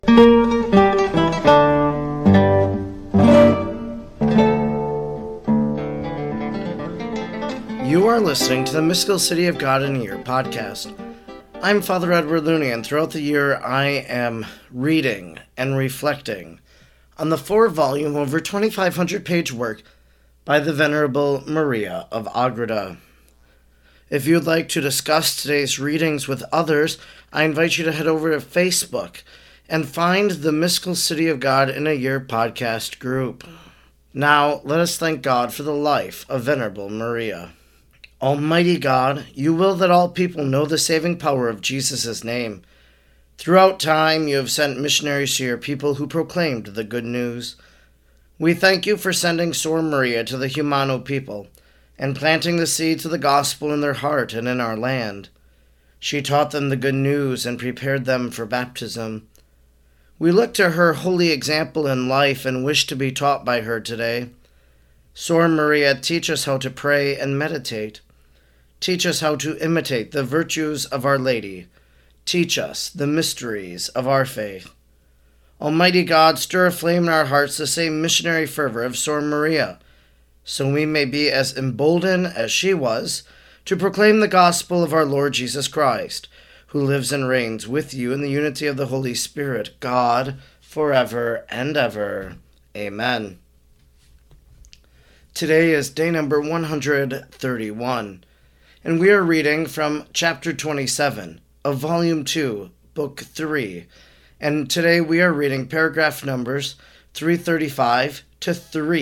You are listening to the Mystical City of God in a Year podcast. I'm Father Edward Looney, and throughout the year I am reading and reflecting on the 4-volume, over 2,500-page work by the Venerable Maria of Agreda. If you'd like to discuss today's readings with others, I invite you to head over to Facebook and find the Mystical City of God in a Year podcast group. Now, let us thank God for the life of Venerable Maria. Almighty God, you will that all people know the saving power of Jesus' name. Throughout time, you have sent missionaries to your people who proclaimed the good news. We thank you for sending Sor Maria to the Jumano people and planting the seeds of the gospel in their heart and in our land. She taught them the good news and prepared them for baptism. We look to her holy example in life and wish to be taught by her today. Sor Maria, teach us how to pray and meditate. Teach us how to imitate the virtues of Our Lady. Teach us the mysteries of our faith. Almighty God, stir aflame in our hearts the same missionary fervor of Sor Maria, so we may be as emboldened as she was to proclaim the gospel of our Lord Jesus Christ, who lives and reigns with you in the unity of the Holy Spirit, God, forever and ever. Amen. Today is day number 131. And we are reading from chapter 27 of volume 2, book 3. And today we are reading paragraph numbers 335 to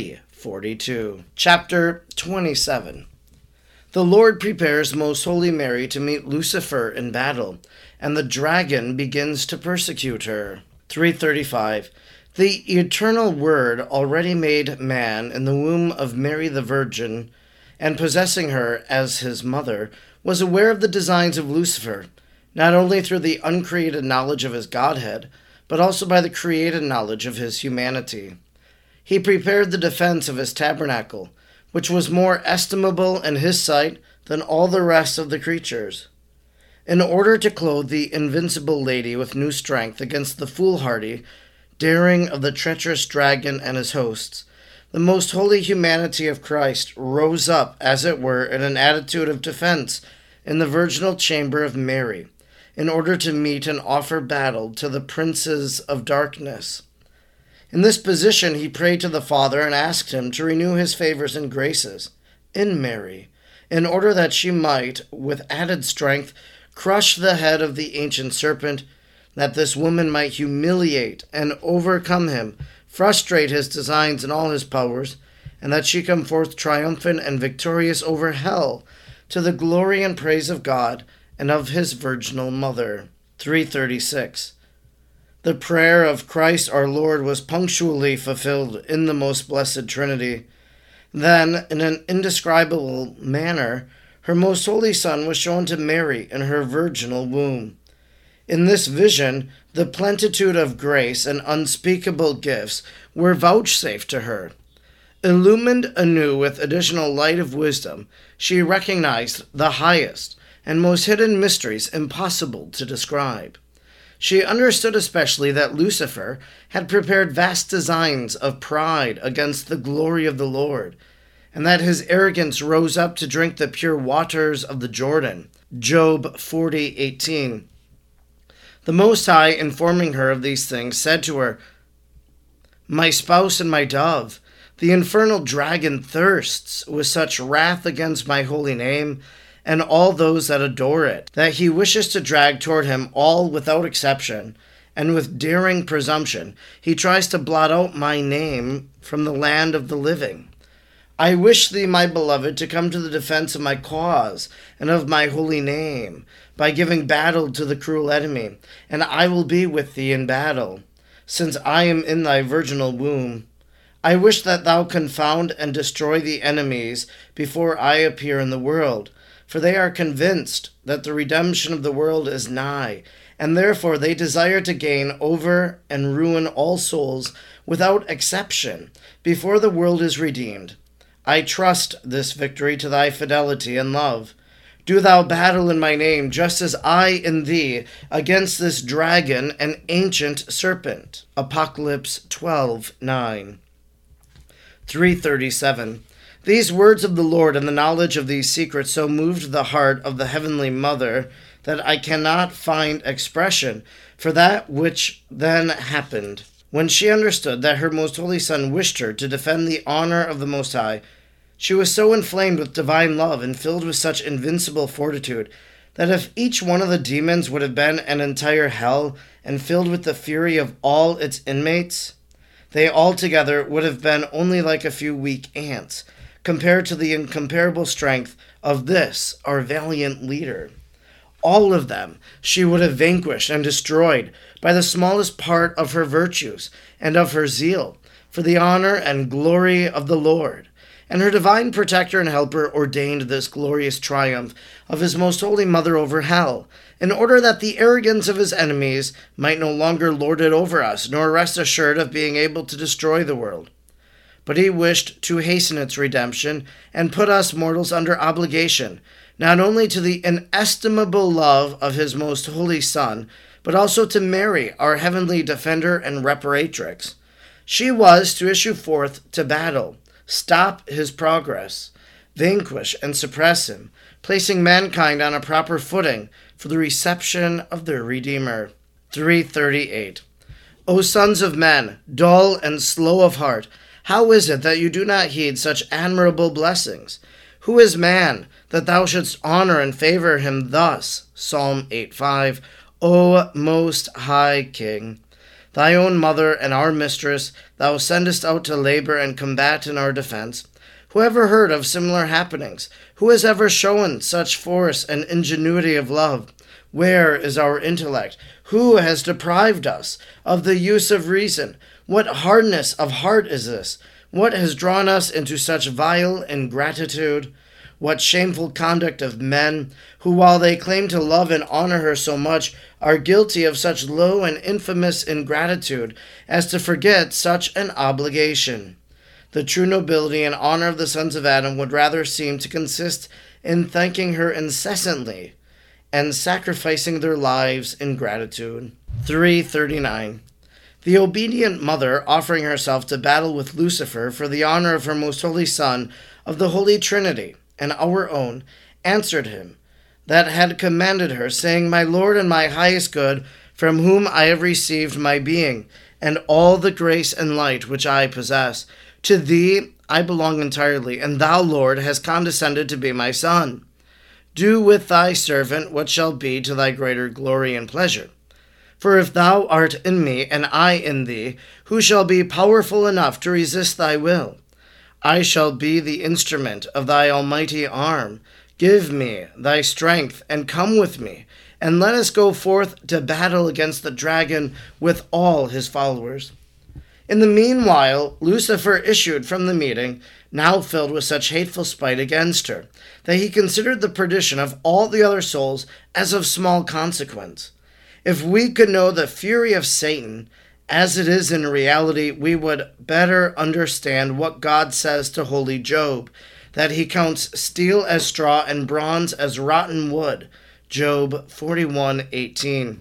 342. Chapter 27. The Lord prepares Most Holy Mary to meet Lucifer in battle, and the dragon begins to persecute her. 335. The eternal Word already made man in the womb of Mary the Virgin, and possessing her as his mother, was aware of the designs of Lucifer, not only through the uncreated knowledge of his Godhead, but also by the created knowledge of his humanity. He prepared the defense of his tabernacle, which was more estimable in his sight than all the rest of the creatures, in order to clothe the invincible lady with new strength against the foolhardy daring of the treacherous dragon and his hosts. The most holy humanity of Christ rose up, as it were, in an attitude of defense in the virginal chamber of Mary, in order to meet and offer battle to the princes of darkness. In this position he prayed to the Father and asked him to renew his favors and graces in Mary, in order that she might, with added strength, crush the head of the ancient serpent, that this woman might humiliate and overcome him, frustrate his designs and all his powers, and that she come forth triumphant and victorious over hell, to the glory and praise of God and of his virginal mother. 336. The prayer of Christ our Lord was punctually fulfilled in the most blessed Trinity. Then, in an indescribable manner, her most holy Son was shown to Mary in her virginal womb. In this vision, the plenitude of grace and unspeakable gifts were vouchsafed to her. Illumined anew with additional light of wisdom, she recognized the highest and most hidden mysteries impossible to describe. She understood especially that Lucifer had prepared vast designs of pride against the glory of the Lord, and that his arrogance rose up to drink the pure waters of the Jordan. Job 40:18. The Most High, informing her of these things, said to her, My spouse and my dove, the infernal dragon thirsts with such wrath against my holy name and all those that adore it, that he wishes to drag toward him all without exception, and with daring presumption he tries to blot out my name from the land of the living. I wish thee, my beloved, to come to the defense of my cause and of my holy name, by giving battle to the cruel enemy, and I will be with thee in battle, since I am in thy virginal womb. I wish that thou confound and destroy the enemies before I appear in the world, for they are convinced that the redemption of the world is nigh, and therefore they desire to gain over and ruin all souls without exception before the world is redeemed. I trust this victory to thy fidelity and love. Do thou battle in my name, just as I in thee, against this dragon and ancient serpent. Apocalypse 12:9. 337. These words of the Lord and the knowledge of these secrets so moved the heart of the Heavenly Mother that I cannot find expression for that which then happened. When she understood that her most holy Son wished her to defend the honor of the Most High, she was so inflamed with divine love and filled with such invincible fortitude that if each one of the demons would have been an entire hell and filled with the fury of all its inmates, they all together would have been only like a few weak ants, compared to the incomparable strength of this, our valiant leader. All of them she would have vanquished and destroyed by the smallest part of her virtues and of her zeal for the honor and glory of the Lord. And her divine protector and helper ordained this glorious triumph of his most holy mother over hell, in order that the arrogance of his enemies might no longer lord it over us, nor rest assured of being able to destroy the world. But he wished to hasten its redemption and put us mortals under obligation, not only to the inestimable love of his most holy Son, but also to Mary, our heavenly defender and reparatrix. She was to issue forth to battle, stop his progress, vanquish and suppress him, placing mankind on a proper footing for the reception of their Redeemer. 338. O sons of men, dull and slow of heart, how is it that you do not heed such admirable blessings? Who is man, that thou shouldst honor and favor him thus? Psalm 8:5. O Most High King, thy own mother and our mistress thou sendest out to labor and combat in our defense. Who ever heard of similar happenings? Who has ever shown such force and ingenuity of love? Where is our intellect? Who has deprived us of the use of reason? What hardness of heart is this? What has drawn us into such vile ingratitude? What shameful conduct of men, who, while they claim to love and honor her so much, are guilty of such low and infamous ingratitude as to forget such an obligation. The true nobility and honor of the sons of Adam would rather seem to consist in thanking her incessantly and sacrificing their lives in gratitude. 339. The obedient mother, offering herself to battle with Lucifer for the honor of her most holy Son of the Holy Trinity, and our own, answered him that had commanded her, saying, My Lord and my highest good, from whom I have received my being, and all the grace and light which I possess. To thee I belong entirely, and thou, Lord, hast condescended to be my son. Do with thy servant what shall be to thy greater glory and pleasure. For if thou art in me, and I in thee, who shall be powerful enough to resist thy will? I shall be the instrument of thy almighty arm. Give me thy strength, and come with me, and let us go forth to battle against the dragon with all his followers. In the meanwhile, Lucifer issued from the meeting, now filled with such hateful spite against her, that he considered the perdition of all the other souls as of small consequence. If we could know the fury of Satan, as it is in reality, we would better understand what God says to holy Job, that he counts steel as straw and bronze as rotten wood. Job 41:18.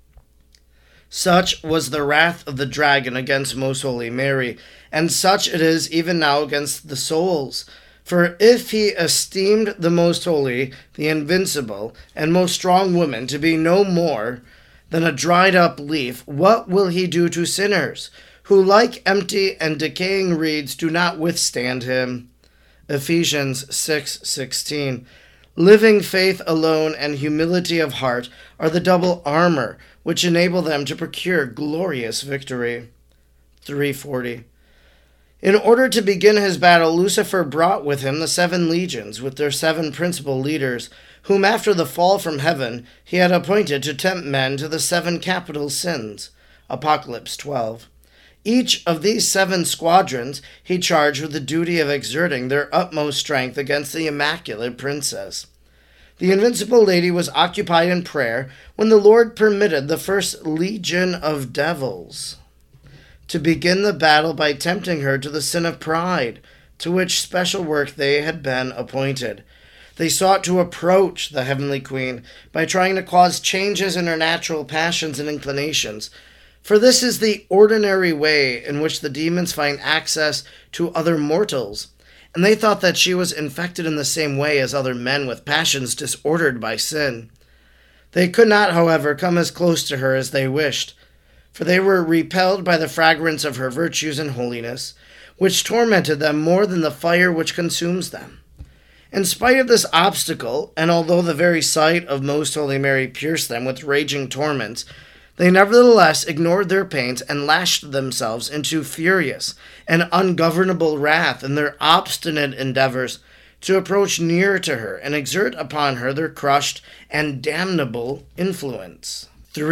Such was the wrath of the dragon against most holy Mary, and such it is even now against the souls. For if he esteemed the most holy, the invincible, and most strong woman to be no more than a dried-up leaf, what will he do to sinners, who like empty and decaying reeds do not withstand him? Ephesians 6:16. Living faith alone and humility of heart are the double armor which enable them to procure glorious victory. 340. In order to begin his battle, Lucifer brought with him the 7 legions with their 7 principal leaders, whom after the fall from heaven he had appointed to tempt men to the 7 capital sins. Apocalypse 12. Each of these 7 squadrons he charged with the duty of exerting their utmost strength against the Immaculate Princess. The invincible lady was occupied in prayer when the Lord permitted the first legion of devils to begin the battle by tempting her to the sin of pride, to which special work they had been appointed. They sought to approach the heavenly queen by trying to cause changes in her natural passions and inclinations, for this is the ordinary way in which the demons find access to other mortals, and they thought that she was infected in the same way as other men with passions disordered by sin. They could not, however, come as close to her as they wished, for they were repelled by the fragrance of her virtues and holiness, which tormented them more than the fire which consumes them. In spite of this obstacle, and although the very sight of Most Holy Mary pierced them with raging torments, they nevertheless ignored their pains and lashed themselves into furious and ungovernable wrath in their obstinate endeavors to approach near to her and exert upon her their crushed and damnable influence.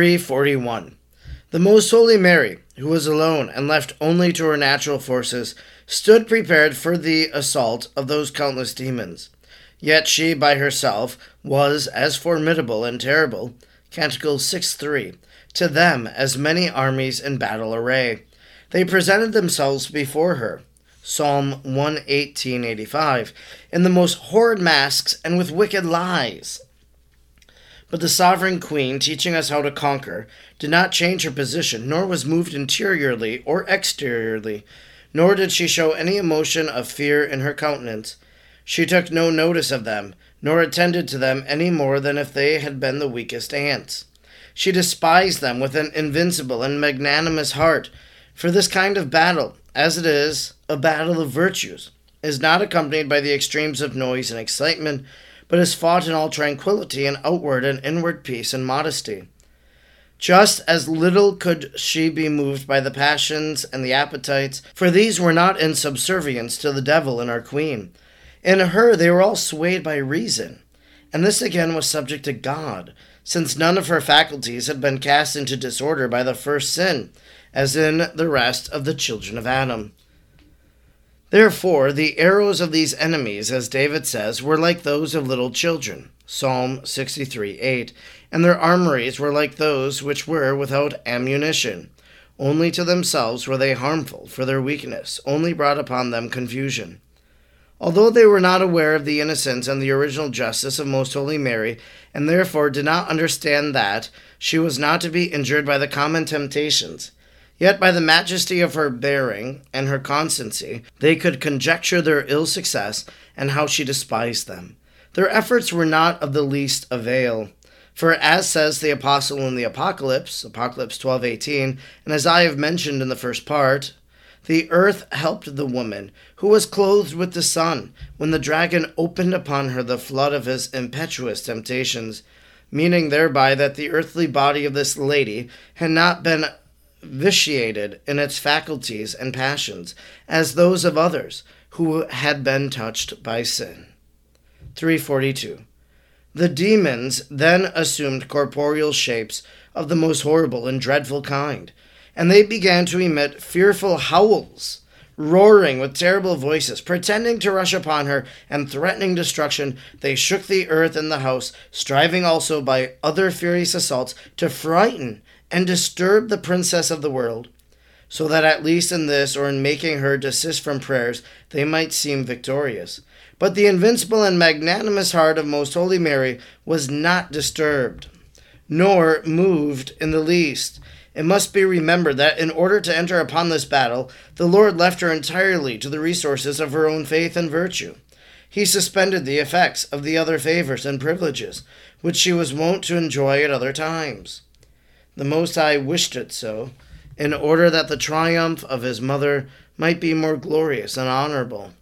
341. The Most Holy Mary, who was alone and left only to her natural forces, stood prepared for the assault of those countless demons. Yet she by herself was as formidable and terrible, Canticles 6:3, to them as many armies in battle array. They presented themselves before her, Psalm 118:85, in the most horrid masks and with wicked lies. But the sovereign queen, teaching us how to conquer, did not change her position, nor was moved interiorly or exteriorly, nor did she show any emotion of fear in her countenance. She took no notice of them, nor attended to them any more than if they had been the weakest ants. She despised them with an invincible and magnanimous heart, for this kind of battle, as it is a battle of virtues, is not accompanied by the extremes of noise and excitement, but is fought in all tranquillity and outward and inward peace and modesty. Just as little could she be moved by the passions and the appetites, for these were not in subservience to the devil and our queen. In her they were all swayed by reason, and this again was subject to God, since none of her faculties had been cast into disorder by the first sin, as in the rest of the children of Adam. Therefore, the arrows of these enemies, as David says, were like those of little children, Psalm 63:8, and their armories were like those which were without ammunition. Only to themselves were they harmful, for their weakness only brought upon them confusion. Although they were not aware of the innocence and the original justice of Most Holy Mary, and therefore did not understand that she was not to be injured by the common temptations, yet by the majesty of her bearing and her constancy, they could conjecture their ill success and how she despised them. Their efforts were not of the least avail. For as says the apostle in the Apocalypse 12:18, and as I have mentioned in the first part, the earth helped the woman, who was clothed with the sun, when the dragon opened upon her the flood of his impetuous temptations, meaning thereby that the earthly body of this lady had not been vitiated in its faculties and passions, as those of others who had been touched by sin. 342. The demons then assumed corporeal shapes of the most horrible and dreadful kind, and they began to emit fearful howls, roaring with terrible voices, pretending to rush upon her and threatening destruction. They shook the earth and the house, striving also by other furious assaults to frighten and disturb the princess of the world, so that at least in this or in making her desist from prayers they might seem victorious. But the invincible and magnanimous heart of Most Holy Mary was not disturbed, nor moved in the least. It must be remembered that in order to enter upon this battle, the Lord left her entirely to the resources of her own faith and virtue. He suspended the effects of the other favors and privileges, which she was wont to enjoy at other times. The Most High wished it so, in order that the triumph of his mother might be more glorious and honorable.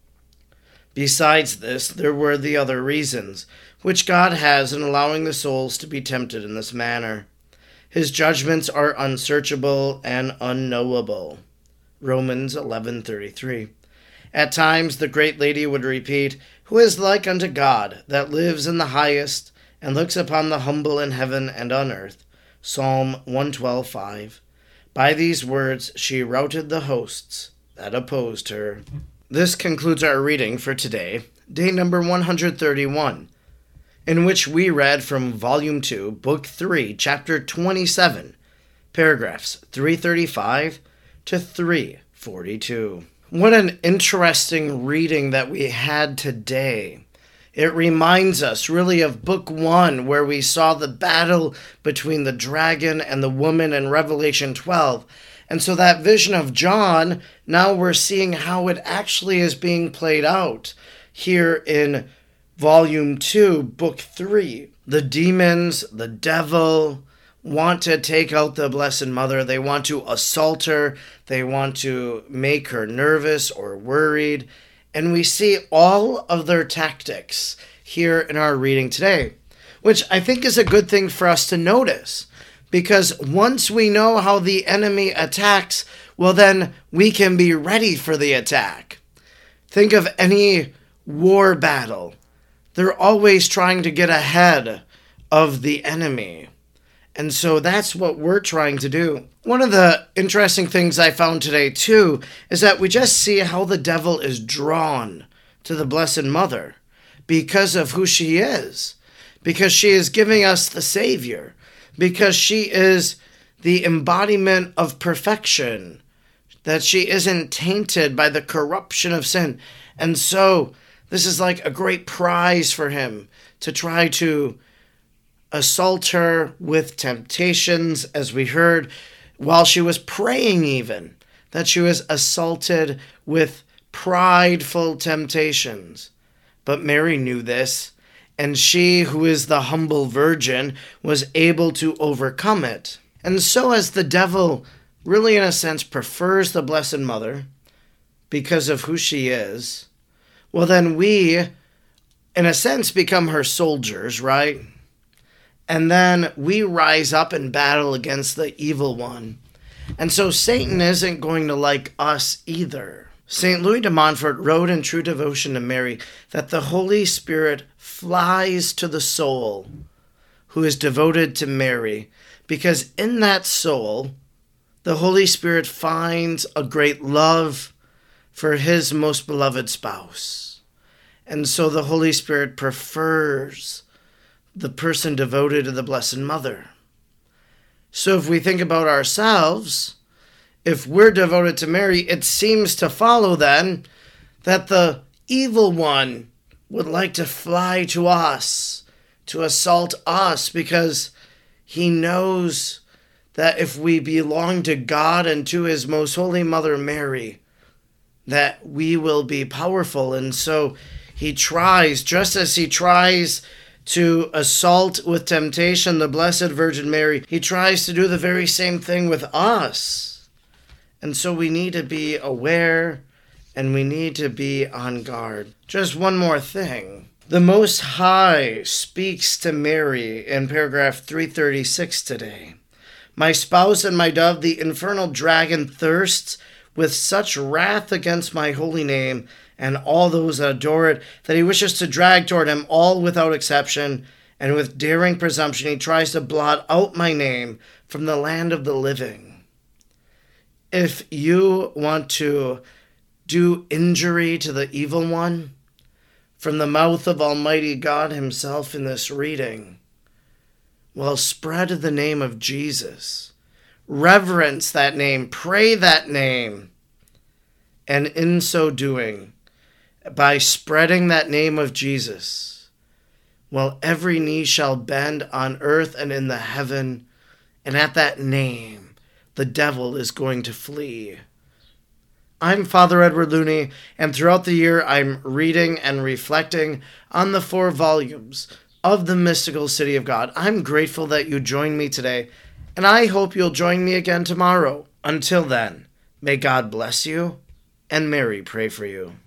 Besides this, there were the other reasons, which God has in allowing the souls to be tempted in this manner. His judgments are unsearchable and unknowable. Romans 11:33. At times the great lady would repeat, "Who is like unto God, that lives in the highest, and looks upon the humble in heaven and on earth?" Psalm 112:5. By these words she routed the hosts that opposed her. This concludes our reading for today, day number 131, in which we read from Volume 2, Book 3, Chapter 27, paragraphs 335 to 342. What an interesting reading that we had today. It reminds us really of book 1, where we saw the battle between the dragon and the woman in Revelation 12. And so that vision of John, now we're seeing how it actually is being played out here in volume 2, book 3. The demons, the devil, want to take out the Blessed Mother. They want to assault her. They want to make her nervous or worried. And we see all of their tactics here in our reading today, which I think is a good thing for us to notice. Because once we know how the enemy attacks, well, then we can be ready for the attack. Think of any war battle. They're always trying to get ahead of the enemy. And so that's what we're trying to do. One of the interesting things I found today, too, is that we just see how the devil is drawn to the Blessed Mother because of who she is, because she is giving us the Savior, because she is the embodiment of perfection, that she isn't tainted by the corruption of sin. And so this is like a great prize for him to try to assault her with temptations, as we heard while she was praying, even that she was assaulted with prideful temptations. But Mary knew this, and she, who is the humble virgin, was able to overcome it. And so as the devil really, in a sense, prefers the Blessed Mother because of who she is, well, then we, in a sense, become her soldiers, right? And then we rise up and battle against the evil one. And so Satan isn't going to like us either. St. Louis de Montfort wrote in True Devotion to Mary that the Holy Spirit flies to the soul who is devoted to Mary, because in that soul, the Holy Spirit finds a great love for his most beloved spouse. And so the Holy Spirit prefers the person devoted to the Blessed Mother. So if we think about ourselves, if we're devoted to Mary, it seems to follow then that the evil one would like to fly to us, to assault us, because he knows that if we belong to God and to his most holy Mother Mary, that we will be powerful. And so he tries, just as he tries to assault with temptation the Blessed Virgin Mary, he tries to do the very same thing with us. And so we need to be aware and we need to be on guard. Just one more thing. The Most High speaks to Mary in paragraph 336 today. My spouse and my dove, the infernal dragon, thirsts with such wrath against my holy name and all those that adore it, that he wishes to drag toward him all without exception, and with daring presumption he tries to blot out my name from the land of the living. If you want to do injury to the evil one, from the mouth of Almighty God himself in this reading, well, spread the name of Jesus. Reverence that name. Pray that name. And in so doing, by spreading that name of Jesus, well, every knee shall bend on earth and in the heaven, and at that name, the devil is going to flee. I'm Father Edward Looney, and throughout the year, I'm reading and reflecting on the 4 volumes of the Mystical City of God. I'm grateful that you joined me today, and I hope you'll join me again tomorrow. Until then, may God bless you, and Mary pray for you.